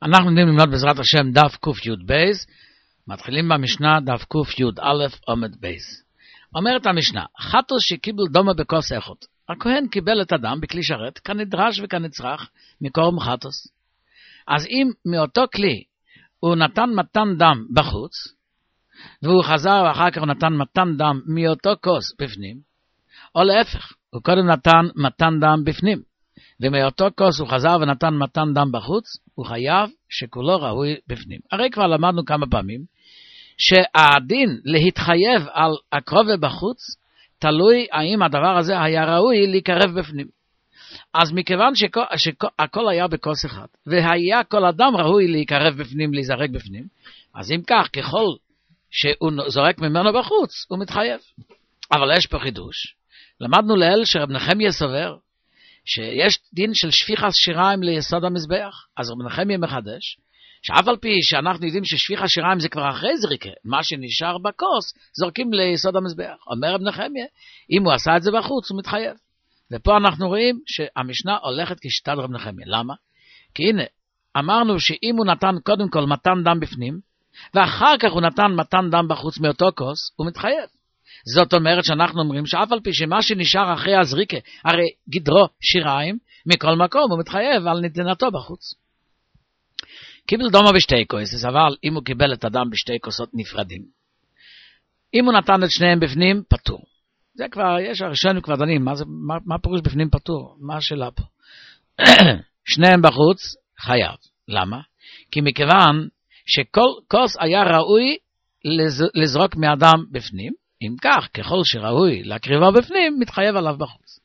אנחנו יודעים ללמוד בעזרת השם דף ק"י בייז, מתחילים במשנה דף ק"י עמוד בייז. אומרת המשנה, חטוס שקיבל דומה בכוס אחד. הכהן קיבל את הדם בכלי שרת, כנדרש וכנצרך מקורם חטוס. אז אם מאותו כלי הוא נתן מתן דם בחוץ, והוא חזר ואחר כך הוא נתן מתן דם מאותו כוס בפנים, או להפך, הוא קודם נתן מתן דם בפנים, ומאותו כוס הוא חזר ונתן מתן דם בחוץ, הוא חייב שכולו ראוי בפנים. הרי כבר למדנו כמה פעמים, שהדין להתחייב על הקרובה בחוץ, תלוי האם הדבר הזה היה ראוי להיקרב בפנים. אז מכיוון שהכל היה בכוס אחד, והיה כל אדם ראוי להיקרב בפנים, להיזרק בפנים, אז אם כך, ככל שהוא זורק ממנו בחוץ, הוא מתחייב. אבל יש פה חידוש. למדנו לאל שרב נחמיה סובר, שיש דין של שפיכת שיריים ליסוד המזבח. אז רב נחמיה מחדש, שאף על פי שאנחנו יודעים ששפיכת שיריים זה כבר אחרי זריקה, מה שנשאר בכוס, זורקים ליסוד המזבח. אומר רב נחמיה, אם הוא עשה את זה בחוץ, הוא מתחייב. ופה אנחנו רואים שהמשנה הולכת כשיטת רב נחמיה. למה? כי הנה, אמרנו שאם הוא נתן קודם כל מתן דם בפנים, ואחר כך הוא נתן מתן דם בחוץ מאותו כוס, הוא מתחייב. זאת אומרת שאנחנו אומרים שאף על פי שמה שנשאר אחרי הזריקה, הרי גדרו שיריים, מכל מקום הוא מתחייב על נתינתו בחוץ. קיבל דומה בשתי כוסות, אבל אם הוא קיבל את הדם בשתי כוסות נפרדים, אם הוא נתן את שניהם בפנים, פטור. זה כבר, יש הראשונים כבר דנים, מה פירוש בפנים פטור? מה השאלה פה? שניהם בחוץ, חייב. למה? כי מכיוון שכל כוס היה ראוי לזרוק מאדם בפנים, אם כך, ככל שראוי להקריבו בפנים, מתחייב עליו בחוץ.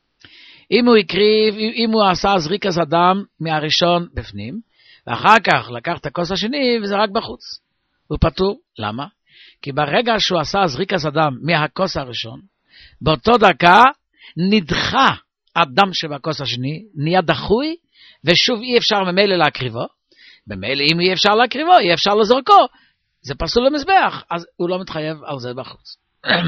אם הוא עשה זריקת הדם מהראשון בפנים, ואחר כך לקח את הכוס השני וזרק בחוץ, הוא פטור. למה? כי ברגע שהוא עשה זריקת הדם מהכוס הראשון, באותו דקה נדחה הדם שבכוס השני, נהיה דחוי, ושוב אי אפשר ממילא להקריבו. במילא אם אי אפשר להקריבו, אי אפשר לזרקו. זה פסול למזבח, אז הוא לא מתחייב על זה בחוץ.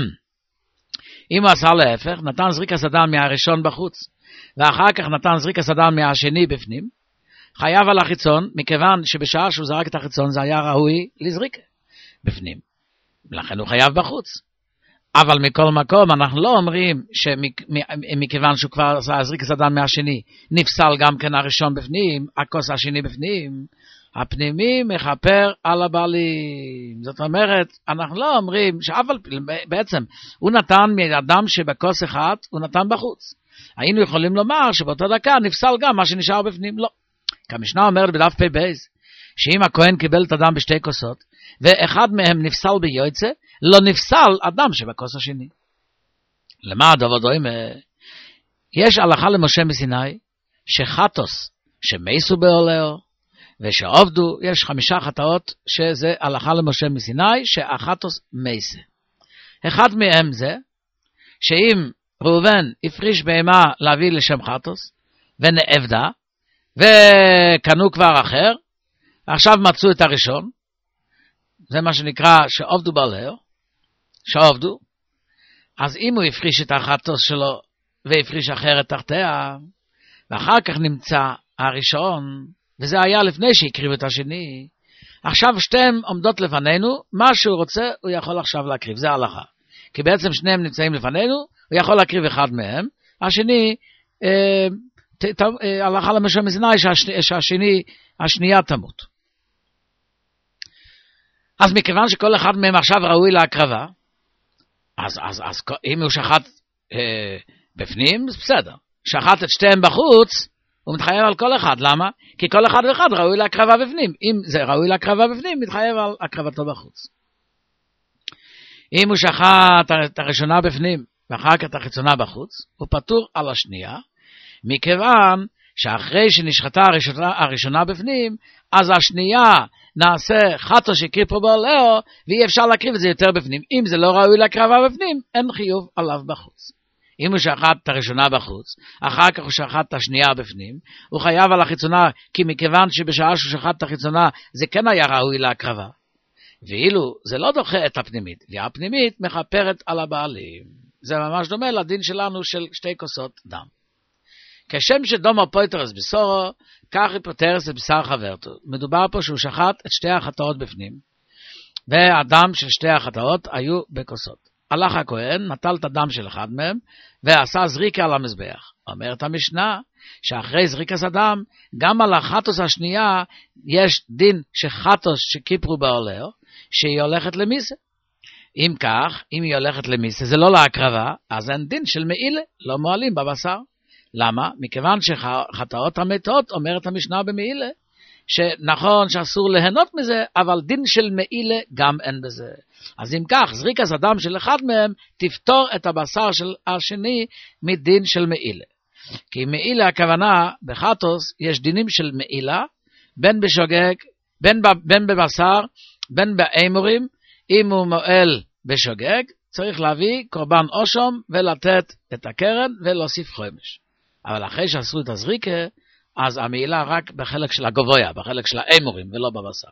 אם הוא עשה להפך, נתן זריקת הדם מהראשון בחוץ, ואחר כך נתן זריקת הדם מהשני בפנים, חייב על החיצון, מכיוון שבשעה שהוא זרק את החיצון, זה היה ראוי לזריק בפנים. לכן הוא חייב בחוץ. אבל מכל מקום, אנחנו לא אומרים שמכיוון שהוא כבר עשה זריקת הדם מהשני, נפסל גם כן הראשון בפנים, הכוס השני בפנים, הפנימי מחפר על הבעלים. זאת אומרת, אנחנו לא אומרים שאבל, בעצם הוא נתן מאדם שבכוס אחד, הוא נתן בחוץ. היינו יכולים לומר שבאותה דקה נפסל גם מה שנשאר בפנים. לא. כמשנה אומרת בדף פ"ב, שאם הכהן קיבל את הדם בשתי כוסות, ואחד מהם נפסל ביועצה, לא נפסל אדם שבכוס השני. למה הדבר דומה? יש הלכה למשה מסיני, שחטוס שמייסו באולאו, ושעובדו, יש 5 חטאות, שזה הלכה למשה מסיני, שהחטוס מייסה. אחד מהם זה, שאם ראובן הפריש בהמה להביא לשם חטוס, ונאבדה, וקנו כבר אחר, עכשיו מצאו את הראשון, זה מה שנקרא שעובדו באולאו, שעובדו, אז אם הוא הפריש את החטוס שלו, והפריש אחרת תחתיה, ואחר כך נמצא הראשון, וזה היה לפני שהקריב את השני, עכשיו שתיהם עומדות לפנינו, מה שהוא רוצה הוא יכול עכשיו להקריב, זה ההלכה. כי בעצם שניהם נמצאים לפנינו, הוא יכול להקריב אחד מהם, השני, הלכה למשה מסיני שהשנייה תמות. אז מכיוון שכל אחד מהם עכשיו ראוי להקרבה, אז אם הוא שחט בפנים, בסדר. שחט את שתיהם בחוץ, הוא מתחייב על כל אחד. למה? כי כל אחד ואחד ראוי להקרבה בפנים. אם זה ראוי להקרבה בפנים, מתחייב על הקרבתו בחוץ. אם הוא שחט את הראשונה בפנים, ואחר כך את החיצונה בחוץ, הוא פטור על השנייה, מכיוון שאחרי שנשחטה הראשונה בפנים, אז השנייה נעשה חטוס שהקריב פה באולאו, ואי אפשר להקריב את זה יותר בפנים. אם זה לא ראוי להקרבה בפנים, אין חיוב עליו בחוץ. אם הוא שחט את הראשונה בחוץ, אחר כך הוא שחט את השנייה בפנים, הוא חייב על החיצונה, כי מכיוון שבשעה שהוא שחט את החיצונה, זה כן היה ראוי להקרבה. ואילו זה לא דוחה את הפנימית, והפנימית מחפרת על הבעלים. זה ממש דומה לדין שלנו של 2 כוסות דם. כשם שדומה פויטרס בסורו, כך היא פותרת את בשר חברתו. מדובר פה שהוא שחט את שתי החטאות בפנים, והדם של שתי החטאות היו בכוסות. הלך הכהן, נטל את הדם של אחד מהם, ועשה זריקה על המזבח. אומרת המשנה, שאחרי זריקת הדם, גם על החטוס השנייה, יש דין שחטוס שכיפרו בעולר, שהיא הולכת למיסה. אם כך, אם היא הולכת למיסה, זה לא להקרבה, אז אין דין של מעילה, לא מועלים בבשר. למה? מכיוון שחטאות המתות, אומרת המשנה במעילה, שנכון שאסור ליהנות מזה, אבל דין של מעילה גם אין בזה. אז אם כך, זריקת הדם של אחד מהם, תפתור את הבשר של השני מדין של מעילה. כי מעילה הכוונה, בחטוס, יש דינים של מעילה, בין בשוגג, בין בבשר, בין באמורים. אם הוא מועל בשוגג, צריך להביא קורבן אושום ולתת את הקרן ולהוסיף חומש. אבל אחרי שעשו את הזריקה, אז המעילה רק בחלק של הגבויה, בחלק של האמורים ולא בבשר.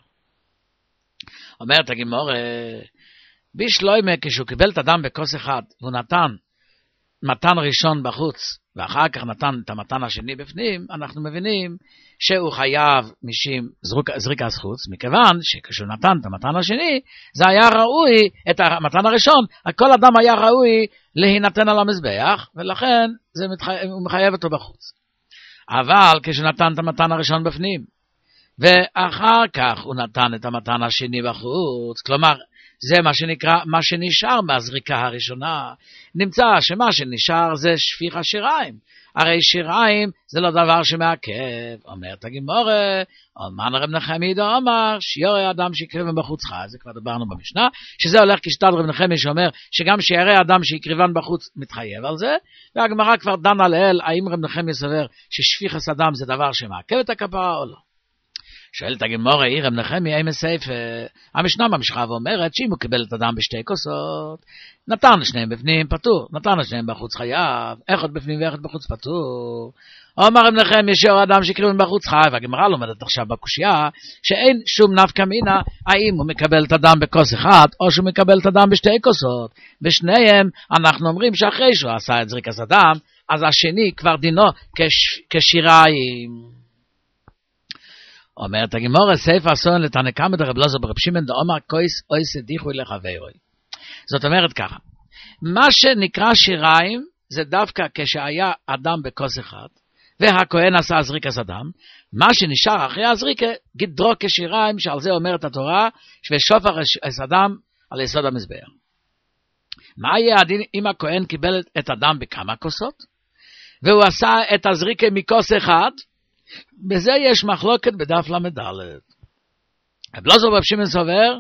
אומרת הגמרא, בשלוימה כשהוא קיבל את הדם בכוס אחד, והוא נתן מתן ראשון בחוץ, ואחר כך נתן את המתן השני בפנים, אנחנו מבינים שהוא חייב משום זריקת חוץ, מכיוון שכשהוא נתן את המתן השני, זה היה ראוי, את המתן הראשון, כל אדם היה ראוי להינתן על המזבח, ולכן הוא מחייב אותו בחוץ. אבל כשהוא נתן את המתן הראשון בפנים, ואחר כך הוא נתן את המתן השני בחוץ, כלומר, זה מה שנקרא, מה שנשאר מהזריקה הראשונה, נמצא שמה שנשאר זה שפיך השיריים. הרי שיריים זה לא דבר שמעכב. אומרת הגמרא, אומן רב נחמיה דאמר, שיורי אדם שיקריבן בחוץ חי, זה כבר דיברנו במשנה, שזה הולך כשיטת רב נחמיה שאומר שגם שירי אדם שיקריבן בחוץ מתחייב על זה, והגמרא כבר דנה לאל, האם רב נחמיה סובר ששפיך הדם זה דבר שמעכב את הכפרה או לא. שואלת הגמרא, רב נחמיה אימא סייפה, המשנה ממשיכה ואומרת שאם הוא קיבל את הדם בשתי כוסות, נתן שניהם בפנים פטור, נתן שניהם בחוץ חייב, אחד בפנים ואחד בחוץ פטור. אומר רב נחמיה שיעור אדם שקריבן בחוץ חייב, והגמרא לומדת עכשיו בקושיה, שאין שום נפקא מינה, האם הוא מקבל את הדם בכוס אחד, או שהוא מקבל את הדם בשתי כוסות. בשניהם אנחנו אומרים שאחרי שהוא עשה את זריקת הדם, אז השני כבר דינו כשיריים. אומרת הגמרא, סייף הסוהן לתנא קמא דרב אלעזר ברב שמעון דאמר כויס אויס דיחוי לחברוי. זאת אומרת ככה, מה שנקרא שיריים זה דווקא כשהיה אדם בכוס אחד, והכהן עשה זריקת הדם, מה שנשאר אחרי הזריקה, גדרו כשיריים, שעל זה אומרת התורה, ושופך את הדם על יסוד המזבח. מה יהיה הדין אם הכהן קיבל את הדם בכמה כוסות, והוא עשה את הזריקה מכוס אחד, בזה יש מחלוקת בדף למד. רב אלעזר ברב שמעון סובר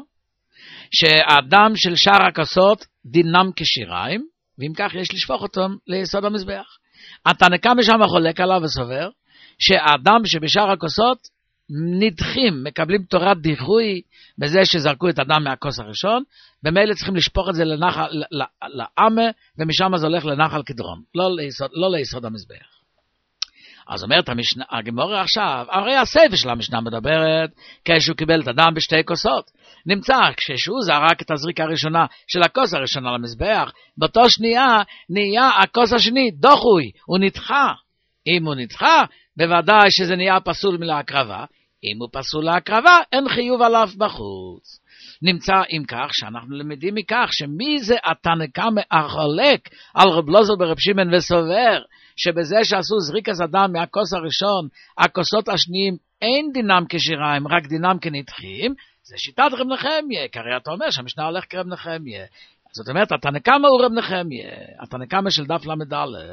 שהדם של שאר הכוסות דינם כשיריים, ואם כך יש לשפוך אותם ליסוד המזבח. התנא קמא שם חולק עליו וסובר שהדם שבשאר הכוסות נדחים, מקבלים תורת דיחוי בזה שזרקו את הדם מהכוס הראשון, במילא צריכים לשפוך את זה לעמה, ומשם זה הולך לנחל קדרון, לא ליסוד המזבח. אז אומרת הגמרא עכשיו, הרי הספר של המשנה מדברת כשהוא קיבל את הדם בשתי כוסות. נמצא כשהוא זרק את הזריקה הראשונה של הכוס הראשונה למזבח, באותו שנייה נהיה הכוס השני דוחוי, הוא נדחה. אם הוא נדחה, בוודאי שזה נהיה פסול מלהקרבה. אם הוא פסול להקרבה, אין חיוב עליו בחוץ. נמצא אם כך שאנחנו למדים מכך שמי זה התנא קמא החולק על רב אלעזר ברב שמעון וסובר שבזה שעשו זריקת הדם מהכוס הראשון, הכוסות השניים אין דינם כשיריים, רק דינם כנדחים, זה שיטת רב נחמיה, כי הרי אתה אומר שהמשנה הולך כרב נחמיה. זאת אומרת, התנא קמא הוא רב נחמיה, התנא קמא של דף למד.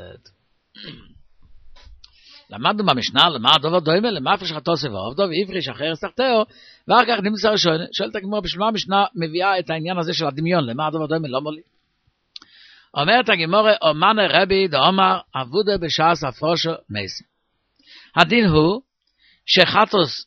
למדנו במשנה, למה דובר דומה, למה הפרש חטוסי ועובדו, והפריש אחר סחטאו, ואחר כך נמצא ראשון, שואלת הגמרא, בשביל מה המשנה מביאה את העניין הזה של הדמיון, למה דובר דומה, לא מולי. אומרת הגמרא, אומנה רבי דאמר, עבודה בשעס הפרושו מייסה. הדין הוא, שחטוס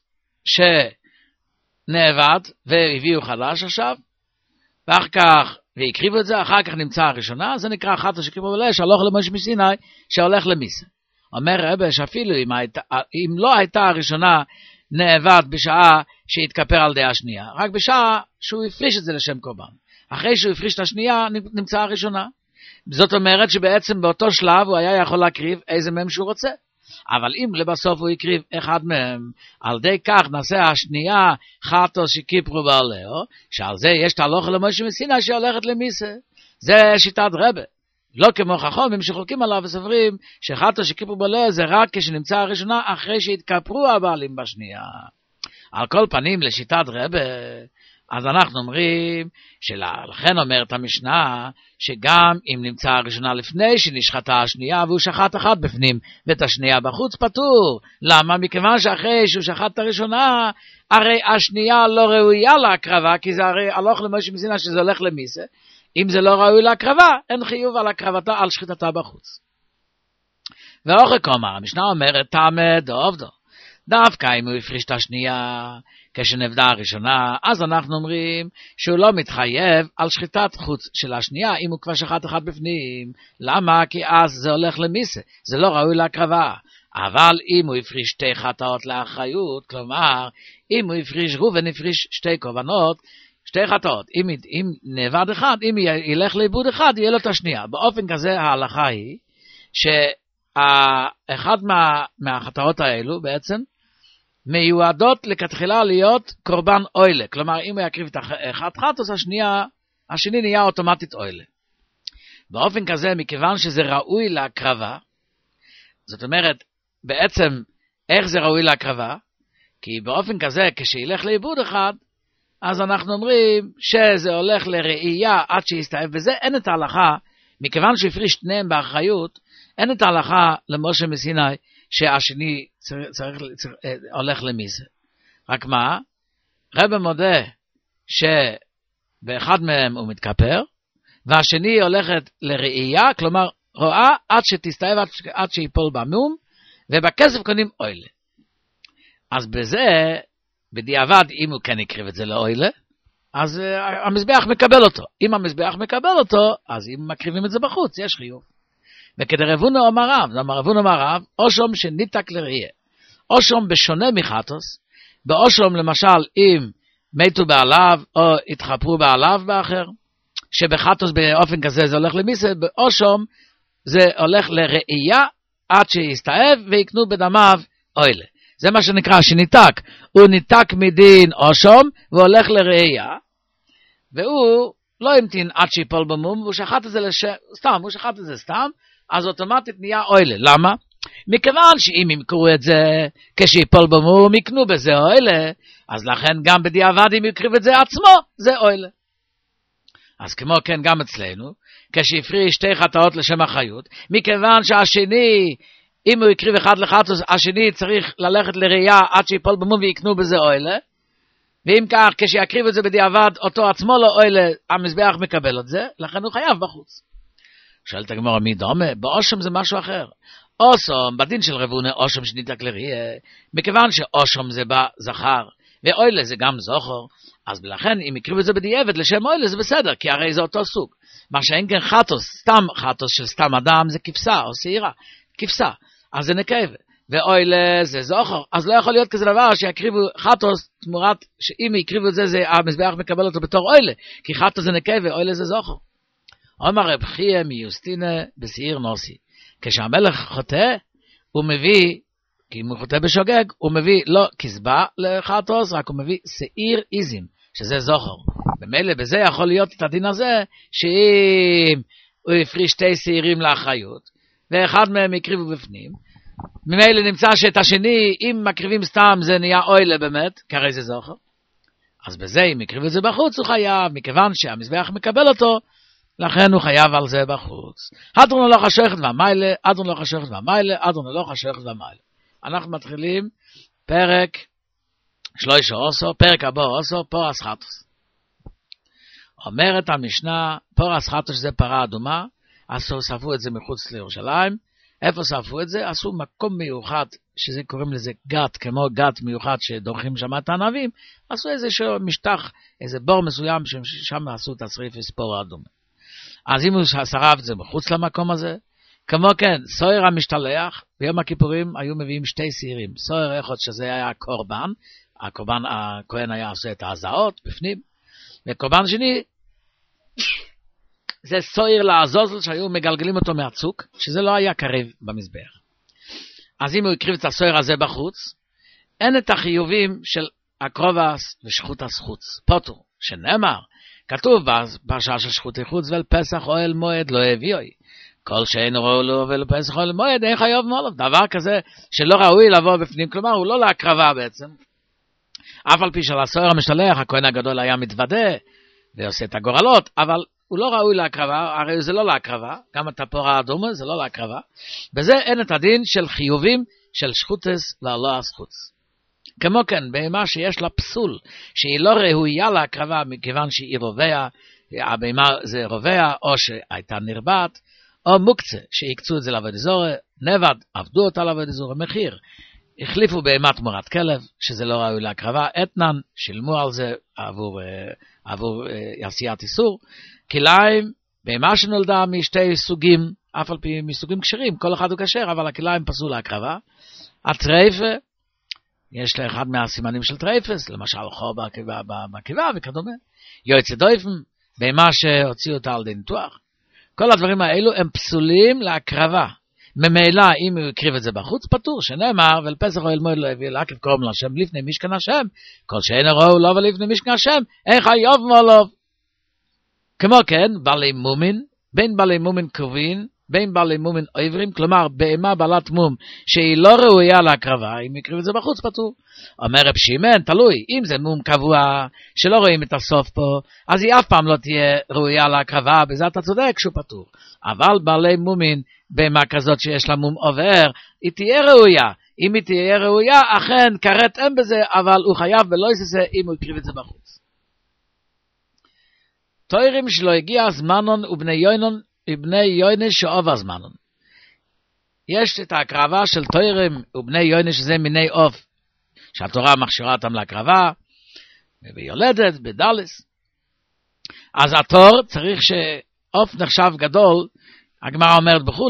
שנאבד, והביאו חדש עכשיו, ואחר כך, והקריבו את זה, אחר כך נמצא הראשונה, זה נקרא חטוס שקריבו ולש, הלוך למשה מסיני, שהולך למיסה. אומר רבי שאפילו אם לא הייתה הראשונה נאבד בשעה שהתכפר על דעה שנייה, רק בשעה שהוא הפריש את זה לשם קורבן. אחרי שהוא הפריש את השנייה נמצא הראשונה. זאת אומרת שבעצם באותו שלב הוא היה יכול להקריב איזה מהם שהוא רוצה. אבל אם לבסוף הוא יקריב אחד מהם, על די כך נעשה השנייה חטוס שכיפרו בעלהו, שעל זה יש תהלוכה למשה מסיני שהולכת למיסה. זה שיטת רבה. לא כמו חכמים שחולקים עליו וסוברים שחטוס שכיפרו בעלהו זה רק כשנמצא הראשונה אחרי שהתכפרו הבעלים בשנייה. על כל פנים לשיטת רבה, אז אנחנו אומרים, שלכן אומרת המשנה, שגם אם נמצא הראשונה לפני שנשחטה השנייה, והוא שחט אחת בפנים, ואת השנייה בחוץ פטור. למה? מכיוון שאחרי שהוא שחט את הראשונה, הרי השנייה לא ראויה להקרבה, כי זה הרי הלוך למשה מסיני שזה הולך למיסה. אם זה לא ראוי להקרבה, אין חיוב על הקרבתה, על שחיטתה בחוץ. ואוכל כלומר, המשנה אומרת, תעמד דעובדו. דווקא אם הוא הפריש את השנייה כשנבדה הראשונה, אז אנחנו אומרים שהוא לא מתחייב על שחיטת חוץ של השנייה אם הוא כבר שחט אחד בפנים. למה? כי אז זה הולך למיסה, זה לא ראוי להקרבה. אבל אם הוא הפריש שתי חטאות לאחריות, כלומר אם הוא הפריש ראובן הפריש שתי כוונות, שתי חטאות, אם נאבד אחד, אם ילך לאיבוד אחד יהיה לו את השנייה. באופן כזה ההלכה היא שאחד מהחטאות האלו בעצם מיועדות לכתחילה להיות קורבן אוילה. כלומר, אם הוא יקריב את אחד חטוס, השני נהיה אוטומטית אוילה. באופן כזה, מכיוון שזה ראוי להקרבה, זאת אומרת, בעצם, איך זה ראוי להקרבה? כי באופן כזה, כשילך לאיבוד אחד, אז אנחנו אומרים שזה הולך לראייה עד שיסתאב בזה. אין את ההלכה, מכיוון שהפריש שניהם באחריות, אין את ההלכה למשה מסיני, שהשני הולך למיסה. רק מה? רבי מודה שבאחד מהם הוא מתכפר, והשני הולכת לראייה, כלומר רואה עד שתסתאב, עד שיפול במום, ובכסף קונים אוילה. אז בזה, בדיעבד, אם הוא כן יקריב את זה לאוילה, אז המזבח מקבל אותו. אם המזבח מקבל אותו, אז אם מקריבים את זה בחוץ, יש חיוב. וכדי רבונו אמר רב, אושום שניתק לראייה. אושום בשונה מחטוס, באושום למשל אם מתו בעליו או התחפרו בעליו באחר, שבחטוס באופן כזה זה הולך למיסה, באושום זה הולך לראייה עד שיסתאב ויקנו בדמיו אוילה. זה מה שנקרא שניתק. הוא ניתק מדין אושום והולך לראייה, והוא לא המתין עד שיפול במום, והוא שחט את זה סתם, אז אוטומטית נהיה אוילה. למה? מכיוון שאם ימכרו את זה כשיפול במום, יקנו בזה אוילה, אז לכן גם בדיעבד אם יקריב את זה עצמו, זה אוילה. אז כמו כן גם אצלנו, כשהפריש שתי חטאות לשם החיות, מכיוון שהשני, אם הוא יקריב אחד לחטוס, השני צריך ללכת לראייה עד שיפול במום ויקנו בזה אוילה, ואם כך, כשיקריב את זה בדיעבד, אותו עצמו לא אוילה, המזבח מקבל את זה, לכן הוא חייב בחוץ. שואלת הגמרא, מי דומה? באושם זה משהו אחר. אושם, בדין של רבונה, אושם שניתק לראייה, מכיוון שאושם זה בזכר, ואוילה זה גם זוכר, אז לכן אם יקריב את זה בדיעבד לשם אוילה זה בסדר, כי הרי זה אותו סוג. מה שאין כן חטוס, סתם חטוס של סתם אדם זה כבשה או שעירה, כבשה, אז זה נקבה. ואוילה זה זוכר, אז לא יכול להיות כזה דבר שיקריבו חטוס תמורת, שאם יקריבו את זה, המזבח מקבל אותו בתור אוילה, כי חטוס זה נקבה, ואוילה זה זוכר. אומר רב חייא מיוסטינה בשעיר נוסי. כשהמלך חוטא, הוא מביא, כי אם הוא חוטא בשוגג, הוא מביא לא כסבה לחטוס, רק הוא מביא שעיר איזים, שזה זוכר. במילא בזה יכול להיות את הדין הזה, שאם הוא הפריש שתי שעירים לאחריות, ואחד מהם יקריבו בפנים, ממילא נמצא שאת השני, אם מקריבים סתם זה נהיה אוילה באמת, כי הרי זה זוכר. אז בזה, אם יקריבו את זה בחוץ, הוא חייב, מכיוון שהמזבח מקבל אותו, לכן הוא חייב על זה בחוץ. אדרון לא חשכת והמיילה, אדרון לא חשכת והמיילה, אדרון לא חשכת והמיילה. אנחנו מתחילים פרק שלושה אוסו, פרק הבא אוסו, פורס חטוס. אומרת המשנה, פורס חטוס זה פרה אדומה, עשו ספו את זה מחוץ לירושלים. איפה ספו את זה? עשו מקום מיוחד, שזה קוראים לזה גת, כמו גת מיוחד שדורכים שם את הענבים, עשו איזשהו משטח, איזה בור מסוים, ששם עשו את השריף וספור האדומה. אז אם הוא שרף את זה מחוץ למקום הזה, כמו כן, סוהר המשתלח, ביום הכיפורים היו מביאים שתי שעירים, סוהר אחד שזה היה קורבן, הכהן היה עושה את ההזעות בפנים, וקורבן שני, זה סוהר לעזוזל שהיו מגלגלים אותו מהצוק, שזה לא היה קרב במזבח. אז אם הוא הקריב את הסוהר הזה בחוץ, אין את החיובים של הקרובס ושכות החוץ. פוטור, שנאמר, כתוב בפרשה של שכות החוץ, ולפסח אוהל מועד לא הביאוי. כל שאין ראו לו ולפסח אוהל מועד, אין חייב מולו. דבר כזה שלא ראוי לבוא בפנים, כלומר הוא לא להקרבה בעצם. אף על פי של הסוהר המשתלח, הכהן הגדול היה מתוודה ועושה את הגורלות, אבל הוא לא ראוי להקרבה, הרי זה לא להקרבה, גם התפור האדום זה לא להקרבה, בזה אין את הדין של חיובים של שחוטס ולא הזכות. כמו כן, בהמה שיש לה פסול, שהיא לא ראויה להקרבה מכיוון שהיא רובע, הבהמה זה רובע, או שהייתה נרבעת, או מוקצה, שהקצו את זה לעבוד זורה, נבד, עבדו אותה לעבוד זורה, מחיר, החליפו בהמה תמורת כלב, שזה לא ראוי להקרבה, אתנן, שילמו על זה עבור עשיית איסור, כליים, בהמה שנולדה משתי סוגים, אף על פי מסוגים כשרים, כל אחד הוא כשר, אבל הכליים פסול להקרבה, הטרייפה, יש לאחד מהסימנים של טרייפס, למשל חור בקיבה וכדומה, יועצי דויפן, בהמה שהוציאו אותה על די ניתוח, כל הדברים האלו הם פסולים להקרבה, ממילא אם הוא יקריב את זה בחוץ פטור, שנאמר, ולפסח אוהל מועד לא הביא להקריב קורבן להשם לפני משכן השם, כל שאין ראו לו ולפני משכן השם, אין חייב מולו. כמו כן, בעלי מומין, בין בעלי מומין קרובין, בין בעלי מומין עברים, כלומר, בהמה בעלת מום, שהיא לא ראויה להקרבה, אם יקריב את זה בחוץ פטור. אומר רב שמעון, תלוי, אם זה מום קבוע, שלא רואים את הסוף פה, אז היא אף פעם לא תהיה ראויה להקרבה, בזה אתה צודק שהוא פטור. אבל בעלי מומין, בהמה כזאת שיש לה מום עובר, היא תהיה ראויה. אם היא תהיה ראויה, אכן, כרת אין בזה, אבל הוא חייב ולא יעשה אם הוא יקריב את זה בחוץ. תוירים שלא הגיע זמנון ובני יוינש שעובר זמנון. יש את ההקרבה של תוירים ובני יוינש, שזה מיני עוף, שהתורה מכשירה אותם להקרבה, ביולדת, בדלס. אז התור צריך שעוף נחשב גדול, הגמרא אומרת בחול,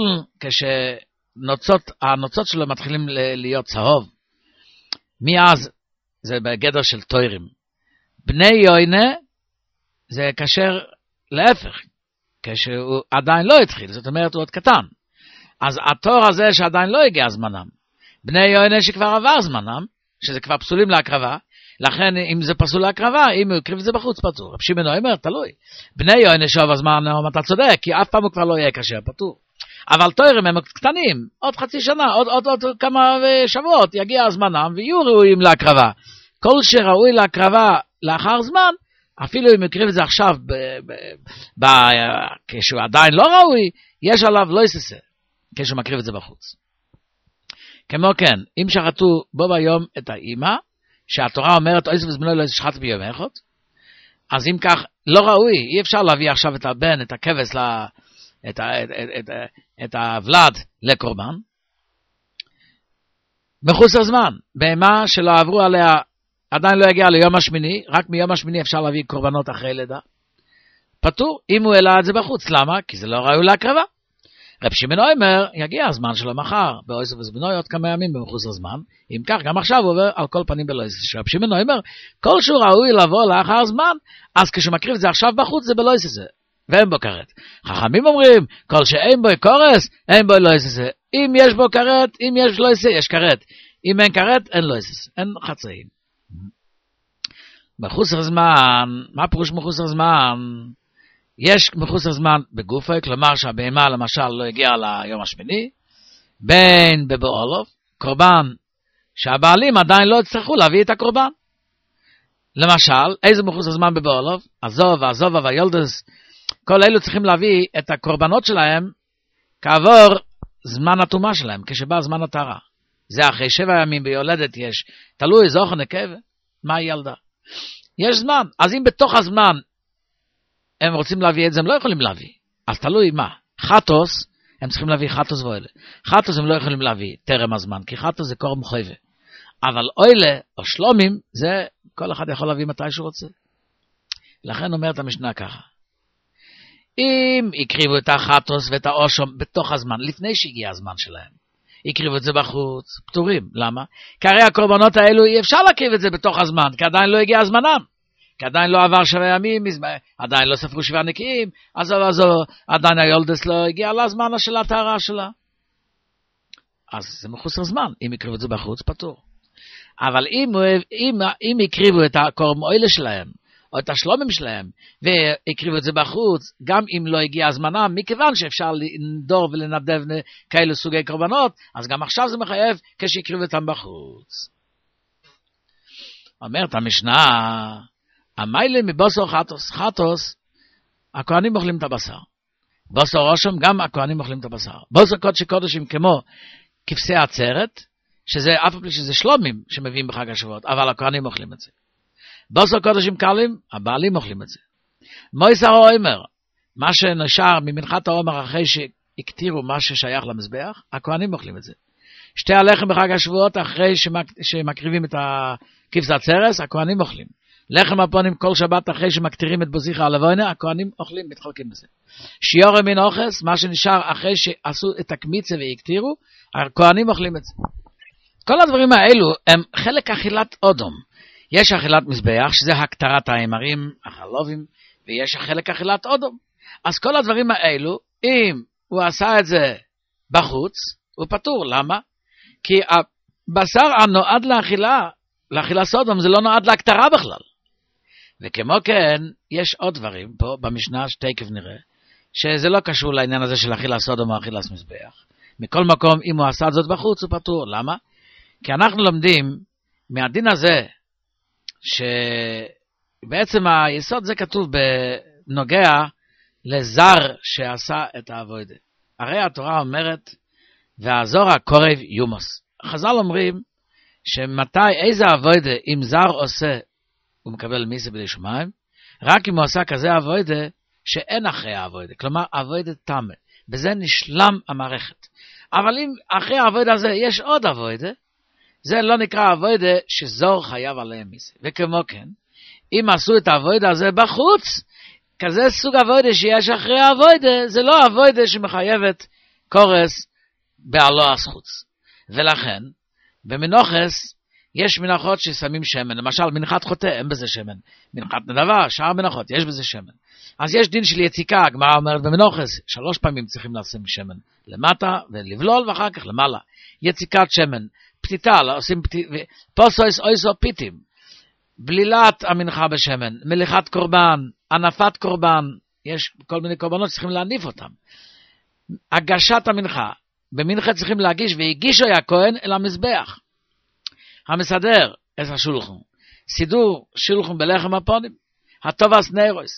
כשהנוצות שלו מתחילים להיות צהוב. מאז זה בגדר של תוירים. בני יוינה זה כאשר להפך, כשהוא עדיין לא התחיל, זאת אומרת הוא עוד קטן. אז התור הזה שעדיין לא הגיע זמנם, בני יוינה שכבר עבר זמנם, שזה כבר פסולים להקרבה, לכן אם זה פסול להקרבה, אם הוא יקריב את זה בחוץ פטור. רב שמעון אומר, תלוי. בני יוינה שעובר זמנם, אתה צודק, כי אף פעם הוא כבר לא יהיה כשר פטור. אבל תוירים הם קטנים, עוד חצי שנה, עוד כמה שבועות, יגיע זמנם ויהיו ראויים להקרבה. כל שראוי להקרבה לאחר זמן, אפילו אם יקריב את זה עכשיו, כשהוא עדיין לא ראוי, יש עליו לא יססה, כשהוא מקריב את זה בחוץ. כמו כן, אם שחטו בו ביום את האמא, שהתורה אומרת, אוי זבזבנו לא ישחט ביום אחד, אז אם כך, לא ראוי, אי אפשר להביא עכשיו את הבן, את הכבש, את הוולד לקורבן. מחוסר זמן, בהמה שלא עברו עליה, עדיין לא יגיע ליום השמיני, רק מיום השמיני אפשר להביא קורבנות אחרי לידה. פטור, אם הוא העלה את זה בחוץ, למה? כי זה לא ראוי להקרבה. רב שמעון אומר, יגיע הזמן שלו מחר, באויסף וזבנוי עוד כמה ימים במחוסר זמן, אם כך גם עכשיו הוא עובר על כל פנים בלויסס. רב שמעון אומר, כל שהוא ראוי לבוא לאחר זמן, אז כשהוא מקריב את זה עכשיו בחוץ זה בלויסס, ואין בו כרת. חכמים אומרים, כל שאין בו קורס, אין בו לויסס. אם יש בו כרת, אם יש לויסס, יש כרת. אם אין כרת, אין לויסס, אין חצאים. מחוסר זמן, מה פירוש מחוסר זמן? יש מחוסר זמן בגופה, כלומר שהבהמה למשל לא הגיעה ליום השמיני, בין בבעולוב, קורבן שהבעלים עדיין לא יצטרכו להביא את הקורבן. למשל, איזה מחוסר זמן בבעולוב? הזובה והיולדס, כל אלו צריכים להביא את הקורבנות שלהם כעבור זמן התאומה שלהם, כשבא זמן הטהרה. זה אחרי 7 ימים ביולדת יש, תלוי זוכר נקבה, מה ילדה. יש זמן, אז אם בתוך הזמן הם רוצים להביא את זה, הם לא יכולים להביא. אז תלוי מה. חטוס, הם צריכים להביא חטוס ואוהלה. חטוס הם לא יכולים להביא טרם הזמן, כי חטוס זה קורם חויבה. אבל אוהלה או שלומים, זה כל אחד יכול להביא מתי שהוא רוצה. לכן אומרת המשנה ככה. אם יקריבו את החטוס ואת האושום בתוך הזמן, לפני שהגיע הזמן שלהם, יקריבו את זה בחוץ, פטורים. למה? כי הרי הקורבנות האלו אי אפשר להקריב את זה בתוך הזמן, כי עדיין לא הגיע הזמנם. כי עדיין לא עבר 7 ימים, עדיין לא ספרו 7 נקיים, אז עדיין היולדס לא הגיע לזמן של הטהרה שלה. אז זה מחוסר זמן. אם יקריבו את זה בחוץ, פטור. אבל אם יקריבו את הקורבן אוילה שלהם, או את השלומים שלהם, ויקריבו את זה בחוץ, גם אם לא הגיע הזמנם, מכיוון שאפשר לנדור ולנדב כאלו סוגי קורבנות, אז גם עכשיו זה מחייב כשיקריבו אותם בחוץ. אומרת המשנה, המיילה מבוסר חטוס, הכהנים אוכלים את הבשר. בוסר רושם, גם הכהנים אוכלים את הבשר. בוסר קודשי קודשים כמו כבשי עצרת, שזה אף פעם שזה שלומים שמביאים בחג השבועות, אבל הכהנים אוכלים את זה. בוסר קודשים קלים, הבעלים אוכלים את זה. מויסר האומר, מה שנשאר ממנחת האומר אחרי שהקטירו מה ששייך למזבח, הכהנים אוכלים את זה. שתי הלחם בחג השבועות אחרי שמקריבים את כבש עצרת, הכהנים אוכלים. לחם הפונים כל שבת אחרי שמקטירים את בוזיחה הלבונה, הכהנים אוכלים, מתחלקים בזה. שיורה מן אוכס, מה שנשאר אחרי שעשו את הקמיצה והקטירו, הכהנים אוכלים את זה. כל הדברים האלו הם חלק אכילת אודום. יש אכילת מזבח, שזה הקטרת האימרים, החלובים, ויש חלק אכילת אודום. אז כל הדברים האלו, אם הוא עשה את זה בחוץ, הוא פטור. למה? כי הבשר הנועד לאכילה סודום, זה לא נועד להקטרה בכלל. וכמו כן, יש עוד דברים פה במשנה שתכף נראה, שזה לא קשור לעניין הזה של אכילה סודום או אכילת מזבח. מכל מקום, אם הוא עשה זאת בחוץ, הוא פטור. למה? כי אנחנו לומדים מהדין הזה, שבעצם היסוד זה כתוב בנוגע לזר שעשה את העבודה. הרי התורה אומרת, והזור הקורב יומוס. חז"ל אומרים, שמתי איזה עבודה אם זר עושה, הוא מקבל מיסה בלי שמיים, רק אם הוא עשה כזה עבודה, שאין אחרי העבודה. כלומר, עבודה תמה. בזה נשלם המערכת. אבל אם אחרי העבודה הזה יש עוד עבודה, זה לא נקרא עבודה שזור חייב עליהם מיסה. וכמו כן, אם עשו את העבודה הזה בחוץ, כזה סוג עבודה שיש אחרי העבודה, זה לא עבודה שמחייבת קורס בעלו הזחוץ. ולכן, במנוחס, יש מנחות ששמים שמן, למשל מנחת חוטא, אין בזה שמן, מנחת נדבה, שאר מנחות, יש בזה שמן. אז יש דין של יציקה, הגמרא אומרת במנוחס, 3 פעמים צריכים לשים שמן, למטה ולבלול ואחר כך למעלה. יציקת שמן, פתיתה, עושים פוסויס אויסו פיתים, בלילת המנחה בשמן, מליחת קורבן, ענפת קורבן, יש כל מיני קורבנות שצריכים להניף אותם. הגשת המנחה, במנחה צריכים להגיש, והגישו הכהן אל המזבח. המסדר את השולחן, סידור שולחן בלחם הפונים, הטובס נרוס,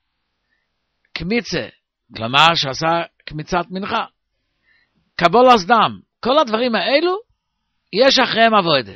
קמיצה, כלומר שעשה קמיצת מנחה, קבולת דם, כל הדברים האלו, יש אחריהם עבודה.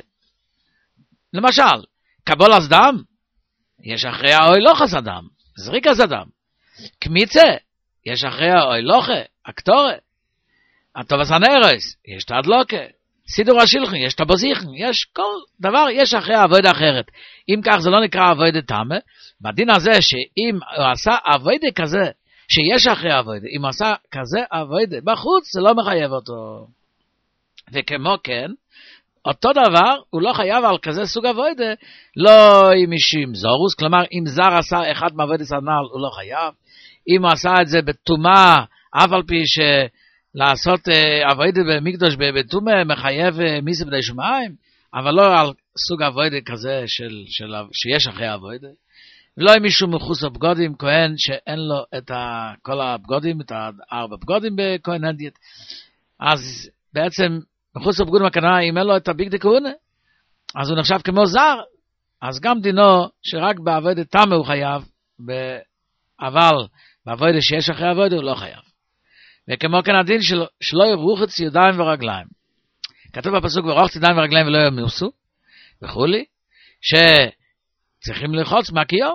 למשל, קבולת דם, יש אחריה אוילוחס אדם, זריקס אדם, קמיצה, יש אחריה אוילוחה, אקטורה, הטובס הנרוס, יש תדלוקה, סידור השילחן, יש תבוזיחן, יש כל דבר, יש אחרי עבודה אחרת. אם כך זה לא נקרא עבודה תמה, בדין הזה שאם הוא עשה עבודה כזה, שיש אחרי עבודה, אם הוא עשה כזה עבודה בחוץ, זה לא מחייב אותו. וכמו כן, אותו דבר, הוא לא חייב על כזה סוג עבודה, לא עם אישים זורוס, כלומר, אם זר עשה אחד מעבודה סנל, הוא לא חייב. אם הוא עשה את זה בתומה, אף על פי לעשות עבודה במקדוש בתומה מחייב מיסה בדי שמיים, אבל לא על סוג עבודה כזה שיש אחרי עבודה. ולא עם מישהו מחוץ לבגודים, כהן שאין לו את כל הבגודים, את 4 בגודים בכהן הנדיית. אז בעצם מחוץ לבגודים הכנראה, אם אין לו את הביגדי כהונה, אז הוא נחשב כמו זר, אז גם דינו שרק בעבודה תמה הוא חייב, אבל בעבודה שיש אחרי עבודה הוא לא חייב. וכמו כן הדין שלא ירוחץ ידיים ורגליים. כתוב בפסוק ורוחץ ידיים ורגליים ולא ימוסו, וכולי, שצריכים לרחוץ מהכיור.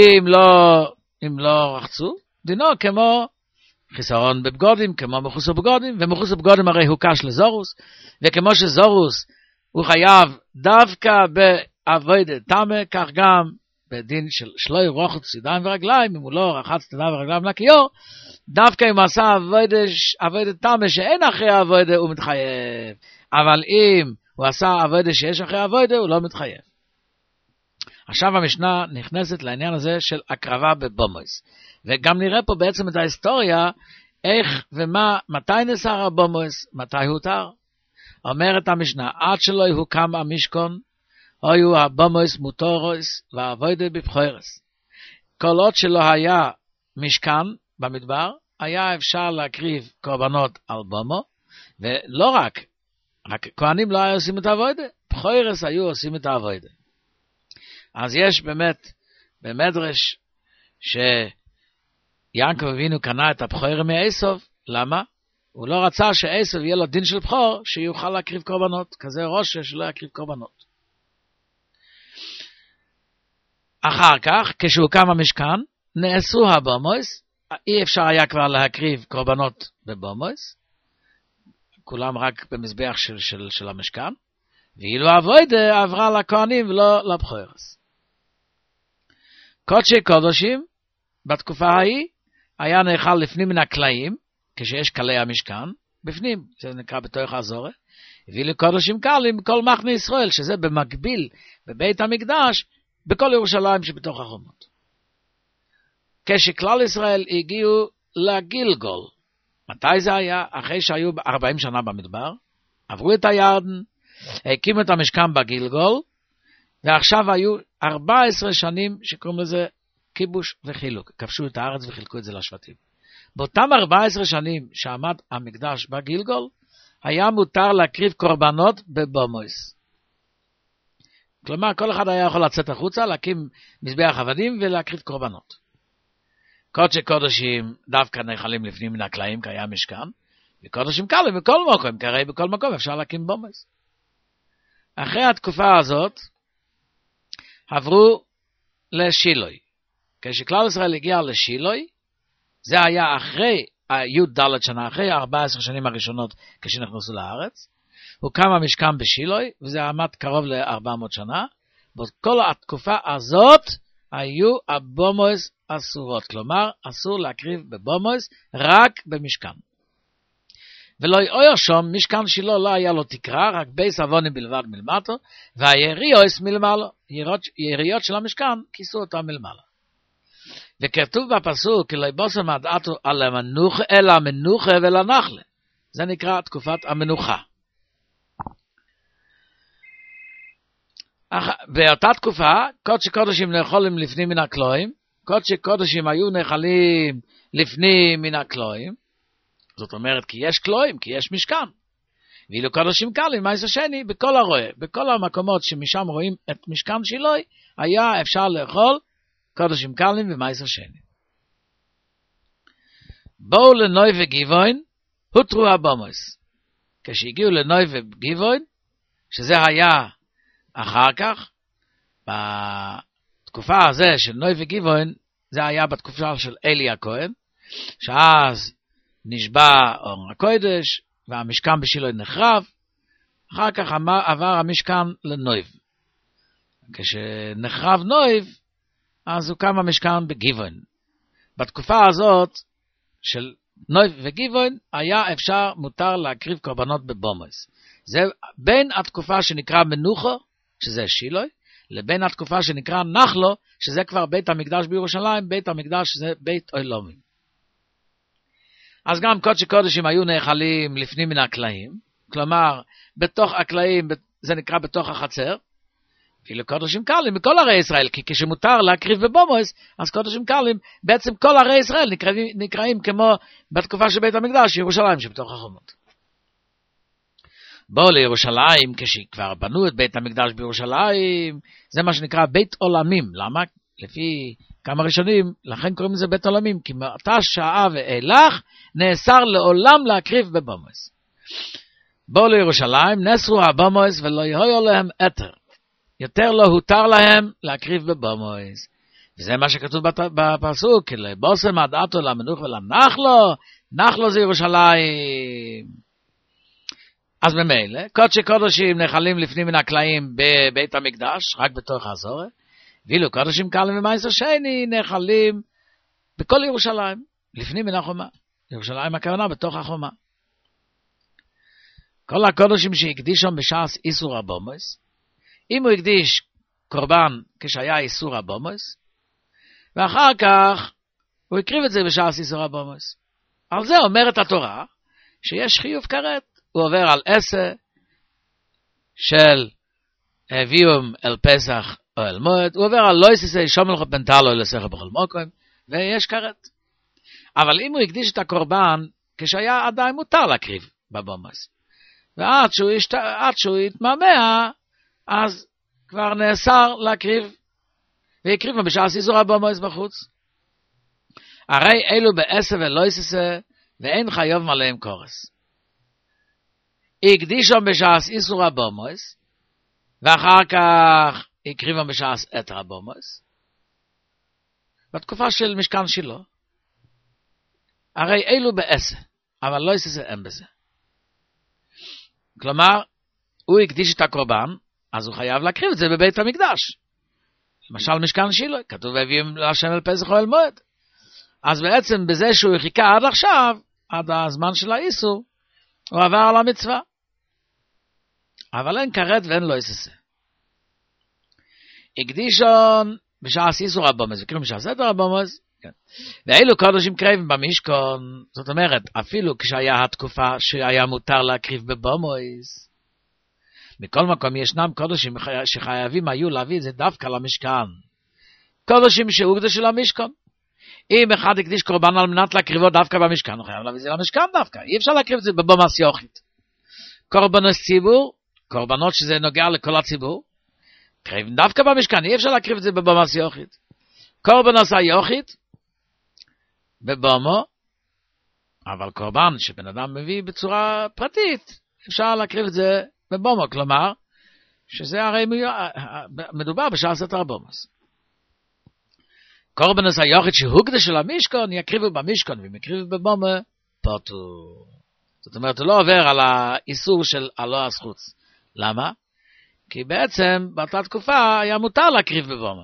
אם לא רחצו, דינו כמו חיסרון בבגודים, כמו מחוץ לבגודים, ומחוץ לבגודים הרי הוא קש לזורוס, וכמו שזורוס הוא חייב דווקא בעבודה תמה, כך גם בדין שלא ירוחץ ידיים ורגליים, אם הוא לא רחץ ידיים ורגליים לכיור, דווקא אם עשה עבודה תמה שאין אחרי עבודה, הוא מתחייב. אבל אם הוא עשה עבודה שיש אחרי עבודה, הוא לא מתחייב. עכשיו המשנה נכנסת לעניין הזה של הקרבה בבומוס. וגם נראה פה בעצם את ההיסטוריה, איך ומה, מתי נסר הבומוס, מתי הותר. אומרת המשנה, עד שלא הוקם המשכון, היו הבומוס מוטורוס והעבודה בבחורס. כל עוד שלא היה משכן במדבר, היה אפשר להקריב קורבנות על בומו, ולא רק כהנים לא היו עושים את העבודה, בחורס היו עושים את העבודה. אז יש באמת במדרש שיעקב אבינו קנה את הבכור מעשו. למה? הוא לא רצה שעשו יהיה לו דין של בכור שיוכל להקריב קורבנות, כזה ראש שלא יקריב קורבנות. אחר כך, כשהוקם המשכן, נאסרו הבומוס, אי אפשר היה כבר להקריב קורבנות בבומוס, כולם רק במזבח של המשכן, ואילו העבודה עברה לכהנים ולא לבחורס. קודשי קודשים, בתקופה ההיא, היה נאכל לפנים מן הכלאים, כשיש כלי המשכן, בפנים, זה נקרא בתוך הזורע, ואילו קודשים קלים בכל מחנה ישראל, שזה במקביל בבית המקדש, בכל ירושלים שבתוך החומות. כשכלל ישראל הגיעו לגילגול, מתי זה היה? אחרי שהיו 40 שנה במדבר, עברו את הירדן, הקימו את המשכן בגילגול, ועכשיו היו 14 שנים שקוראים לזה כיבוש וחילוק. כבשו את הארץ וחילקו את זה לשבטים. באותם 14 שנים שעמד המקדש בגילגול, היה מותר להקריב קורבנות בבומוס. כלומר, כל אחד היה יכול לצאת החוצה, להקים מזבח עבדים ולהקריב קורבנות. קודשי קודשים דווקא נאכלים לפנים מן הכלאים, כי היה משכן, וקודשים קלים בכל מקום, כי הרי בכל מקום אפשר להקים בומוס. אחרי התקופה הזאת, עברו לשילוי. כשכלל ישראל הגיע לשילוי, זה היה אחרי י"ד שנה, אחרי 14 שנים הראשונות כשנכנסו לארץ, הוקם המשכן בשילוי, וזה עמד קרוב ל-400 שנה. בכל התקופה הזאת היו הבומוס אסורות, כלומר אסור להקריב בבומוס רק במשכן. ולא יאויר שם, משכן שילה לא היה לו תקרה, רק בייס אבונים בלבד מלמטו, והיריעות מלמעלה, יריעות של המשכן, כיסו אותם מלמעלה. וכתוב בפסוק, כי לא יבושם עד עתו אל המנוחה ולנחלה. זה נקרא תקופת המנוחה. באותה תקופה, קודשי קודשים נאכלים לפנים מן הכלואים, קודשי קודשים היו נאכלים לפנים מן הכלואים, זאת אומרת, כי יש כלואים, כי יש משכן. ואילו קודשים קלים, מה זה שני, בכל הרואה, בכל המקומות שמשם רואים את משכן שילוי, היה אפשר לאכול קודשים קלים ומייסר שני. בואו לנוי וגיבוין, הותרו הבומוס. כשהגיעו לנוי וגיבוין, שזה היה אחר כך, בתקופה הזה של נוי וגיבוין, זה היה בתקופה של אלי הכהן, שאז נשבע אור הקודש, והמשכן בשילוי נחרב, אחר כך עבר המשכן לנויב. כשנחרב נויב, אז הוקם המשכן בגיבוין. בתקופה הזאת של נויב וגיבוין, היה אפשר מותר להקריב קורבנות בבומוס. זה בין התקופה שנקרא מנוחו, שזה שילוי, לבין התקופה שנקרא נחלו, שזה כבר בית המקדש בירושלים, בית המקדש שזה בית עולמים. אז גם קודשי קודשים היו נאכלים לפנים מן הכלאים, כלומר, בתוך הכלאים, זה נקרא בתוך החצר, ואילו קודשים קלים בכל ערי ישראל, כי כשמותר להקריב בבומוס, אז קודשים קלים, בעצם כל ערי ישראל נקראים כמו בתקופה של בית המקדש, ירושלים שבתוך החומות. בואו לירושלים, כשכבר בנו את בית המקדש בירושלים, זה מה שנקרא בית עולמים. למה? לפי כמה ראשונים, לכן קוראים לזה בית עולמים, כי מאותה שעה ואילך נאסר לעולם להקריב בבומוס. בואו לירושלים, נסרו הבומוס ולא יהיו להם אתר. יותר לא הותר להם להקריב בבומוס. וזה מה שכתוב בפסוק, לבושם עד עתו למנוח ולנחלו, נחלו זה ירושלים. אז ממילא, קודשי קודשים נאכלים לפנים מן הכלאים בבית המקדש, רק בתוך הזורע, ואילו קודשים קלים ומייסר שני נאכלים בכל ירושלים, לפנים מן החומה. ירושלים הכוונה בתוך החומה. כל הקודשים שהקדישם בשעס איסור הבומוס, אם הוא הקדיש קורבן כשהיה איסור הבומוס, ואחר כך הוא הקריב את זה בשעס איסור הבומוס. על זה אומרת התורה שיש חיוב כרת. הוא עובר על עשה, של הביאום אל פסח או אל מועד, הוא עובר על לא יסיסי שומל חפנטלו לסך בכל מוקם, ויש כרת. אבל אם הוא הקדיש את הקורבן, כשהיה עדיין מותר להקריב בבומוס, ועד שהוא יתממע, אז כבר נאסר להקריב, ויקריב בשעה סיסור הבומוס בחוץ. הרי אלו בעשה ולא יסיסי, ואין חייב מלאם קורס. הקדישם בשעס איסור הבומוס, ואחר כך הקריבם בשעס אתר הבומוס, בתקופה של משכן שילה. הרי אלו בעשה, אבל לא יסיסה אין בזה. כלומר, הוא הקדיש את הקורבן, אז הוא חייב להקריב את זה בבית המקדש. למשל משכן שילה, כתוב והביאים להשם אל פסח או אל מועד. אז בעצם בזה שהוא חיכה עד עכשיו, עד הזמן של האיסור, הוא עבר על המצווה. אבל אין כרת ואין לא יסיסה. הקדישון בשעס איסור הבומוס, וכאילו בשעס אתר הבומוס, כן. ואילו קודשים קריבים במשכון, זאת אומרת, אפילו כשהיה התקופה שהיה מותר להקריב בבומוס, מכל מקום ישנם קודשים שחייבים היו להביא את זה דווקא למשכן. קודשים שהוקדשו למשכון. אם אחד הקדיש קורבן על מנת להקריבו דווקא במשכן, הוא חייב להביא את זה למשכן דווקא. אי אפשר להקריב את זה בבומוס יוחית. קורבנות ציבור, קורבנות שזה נוגע לכל הציבור, קריבים דווקא במשכן, אי אפשר להקריב את זה בבומוס יוחית. קורבנות היוחית, בבומו, אבל קורבן שבן אדם מביא בצורה פרטית, אפשר להקריב את זה בבומו, כלומר, שזה הרי מדובר בשעה סתר הבומוס. קורבנות היוחית שהוקדש של המשכון, יקריבו במשכון, ואם יקריבו בבומו, פוטו. זאת אומרת, הוא לא עובר על האיסור של הלא הזחוץ. למה? כי בעצם באותה תקופה היה מותר להקריב בבומו.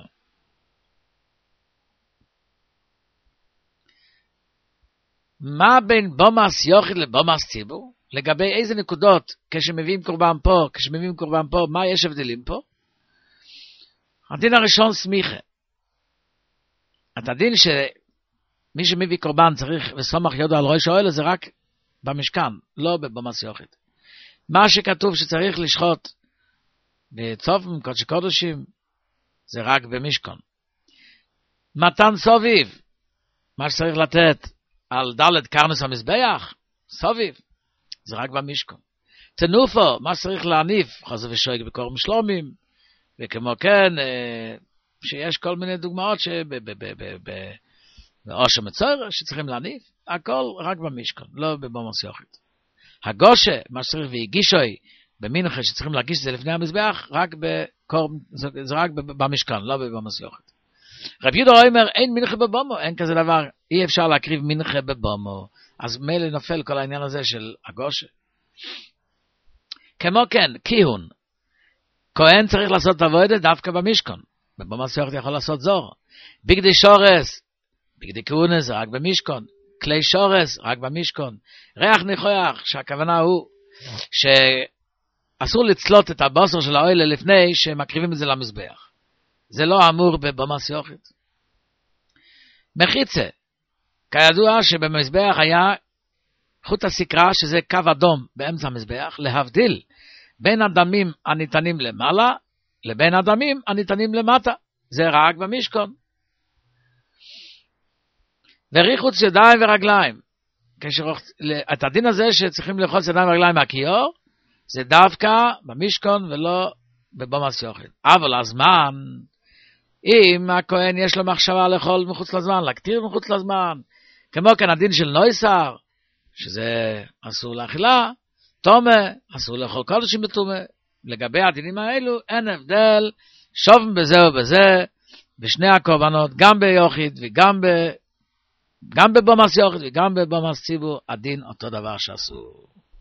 מה בין בומס יוחד לבומס ציבור? לגבי איזה נקודות כשמביאים קורבן פה, כשמביאים קורבן פה, מה יש הבדלים פה? הדין הראשון סמיכה. את הדין שמי שמביא קורבן צריך וסומך יודו על ראש האוהל זה רק במשכן, לא בבומס יוחד. מה שכתוב שצריך לשחוט בצופם, קודש קודשים, זה רק במשכון. מתן סוביב, מה שצריך לתת על דלת קרנס המזבח, סוביב, זה רק במשכון. תנופו, מה שצריך להניף, חזו ושויג בקורם שלומים, וכמו כן, שיש כל מיני דוגמאות באושר מצויר שצריכים להניף, הכל רק במשכון, לא בבומוס יוחד. הגושה, מה שצריך והגישוי, במנחה שצריכים להגיש את זה לפני המזבח, זה רק במשכן, לא בבומוס יוחד. רב יהודה אומר, אין מנחה בבומו, אין כזה דבר, אי אפשר להקריב מנחה בבומו, אז מילא נופל כל העניין הזה של הגושה. כמו כן, כיהון, כהן צריך לעשות עבודה דווקא במשכן, בבומוס יוחד יכול לעשות זור. בגדי שורס, בגדי כהונה זה רק במשכן, כלי שורס רק במשכן, ריח ניחוח, שהכוונה הוא שאסור לצלות את הבוסר של האוהל לפני שמקריבים את זה למזבח. זה לא אמור בבומוס יוחד. מחיצה, כידוע שבמזבח היה חוט הסקרה, שזה קו אדום באמצע המזבח, להבדיל בין הדמים הניתנים למעלה לבין הדמים הניתנים למטה. זה רק במשכן. וריחוץ ידיים ורגליים. את הדין הזה שצריכים לרחוץ ידיים ורגליים מהכיור, זה דווקא במשכן ולא בבומוס יוחד. אבל הזמן, אם הכהן יש לו מחשבה לאכול מחוץ לזמן, להקטיר מחוץ לזמן, כמו כן הדין של נויסר, שזה אסור לאכילה, תומה, אסור לאכול קודשים בתומה. לגבי הדינים האלו, אין הבדל, שובם בזה ובזה, בשני הקורבנות, גם ביוחד וגם בבומוס יוחד וגם בבומוס ציבור, הדין אותו דבר שאסור.